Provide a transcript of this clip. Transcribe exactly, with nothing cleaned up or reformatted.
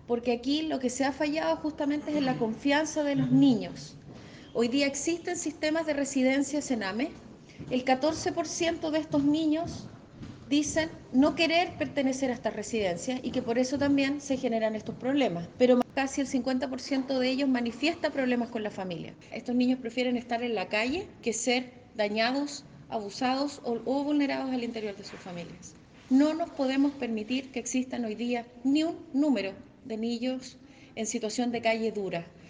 porque aquí lo que se ha fallado justamente es en la confianza de los niños. Hoy día existen sistemas de residencia Sename. El catorce por ciento de estos niños dicen no querer pertenecer a estas residencias y que por eso también se generan estos problemas. Pero casi el cincuenta por ciento de ellos manifiesta problemas con la familia. Estos niños prefieren estar en la calle que ser dañados, abusados o, o vulnerados al interior de sus familias. No nos podemos permitir que existan hoy día ni un número de niños en situación de calle dura.